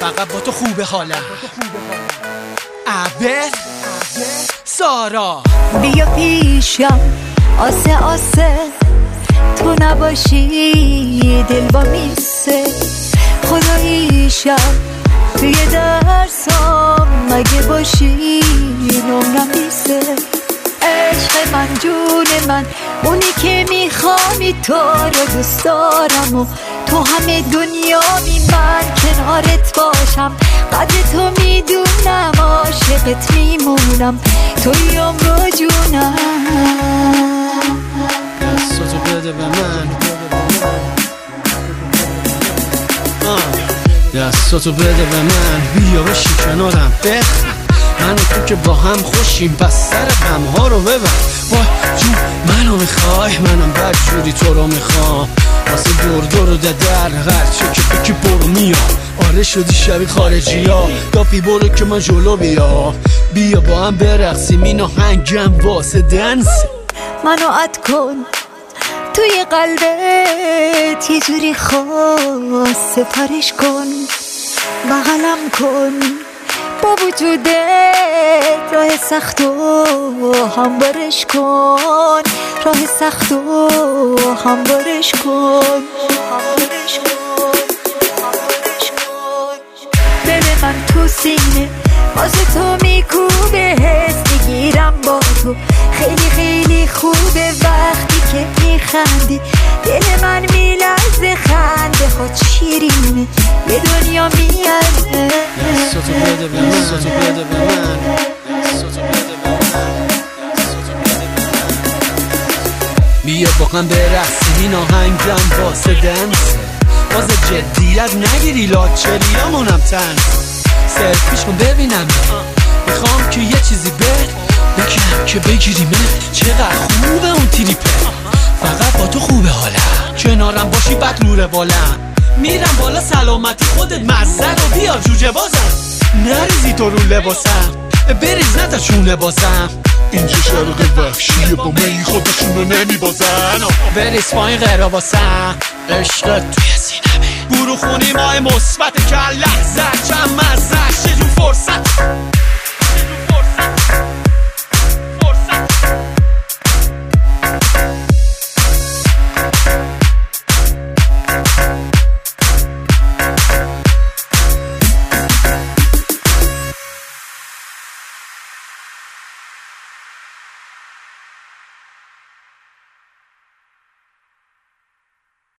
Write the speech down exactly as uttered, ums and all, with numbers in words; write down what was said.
فقط با تو خوبه حالم. عبر سارا بیا پیشم آسه آسه، تو نباشی دل با میسه. خداییشم توی درسام مگه باشی نمرم بیسه. عشق من جون من اونی که میخوامی، تو رو دوست دارم و تو همه دنیا می من کنارت باشم. قدر تو میدونم عاشقت میمونم، توی عمر و جونم. دستاتو بده به من، دستاتو بده به من، بیا بشی کنارم بخند. من و تو که با هم خوشیم، پس سر غمها رو ببر. وای جون منو میخوای، منم بدجوری تو رو میخوام. واسه دور دور و ددر غرچه که بکی برو میام. آره شدی شبیه خارجی ها، دافی برو که من جلو بیا. بیا با هم برقصیم این آهنگم واسه دنس. منو عد کن توی قلبت یه جوری خاص، سفرش کن بغلم کن با وجودت. راه سخت و هموارش کن، راه سخت و هموارش کن، هموارش کن، هموارش کن. دل من تو سینه واسه تو میکوبه، حس میگیرم با تو خیلی خیلی خوبه. وقتی که میخندی دل من میلرزه، خنده خود شیرینه یه دنیا میارزه. دستاتو بده به من، دستاتو بده به من، دستاتو بده به من، دستاتو بده به من. بیا با هم برقصیم این آهنگم واسه دنس. واسه جدیت نگیری لاکچریامونم تنس. سلفیش کن ببینم، میخوام که یه چیزی بد بگم که بگیریمه. چقدر خوبه اون تریپه، فقط با تو خوبه حالم. کنارم باشی بد نوره بالم. میرم بالا سلامتی خودت مزه رو بیار جوجه بازم. نریزی تو رو لباسم، بریز نتا چونه بازم. اینجا شرق وحشیه با می خودشونو نمیبازن. بریز پایین غیره باسم، عشقت توی سینمه. گروه خونی ماه مثبت که لحظه چند مزه چه جون فرصت.